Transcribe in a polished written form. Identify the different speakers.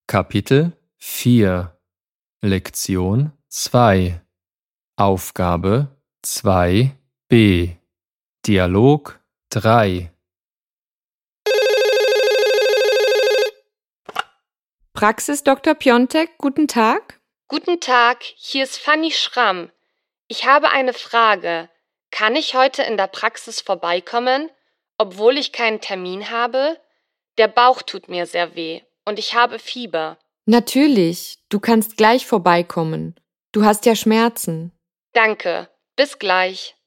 Speaker 1: Kapitel 4 Lektion 2 Aufgabe 2b Dialog 3
Speaker 2: Praxis Dr. Piontek, guten Tag.
Speaker 3: Guten Tag, hier ist Fanny Schramm. Ich habe eine Frage. Kann ich heute in der Praxis vorbeikommen, obwohl ich keinen Termin habe? Der Bauch tut mir sehr weh und ich habe Fieber.
Speaker 2: Natürlich, du kannst gleich vorbeikommen. Du hast ja Schmerzen.
Speaker 3: Danke, bis gleich.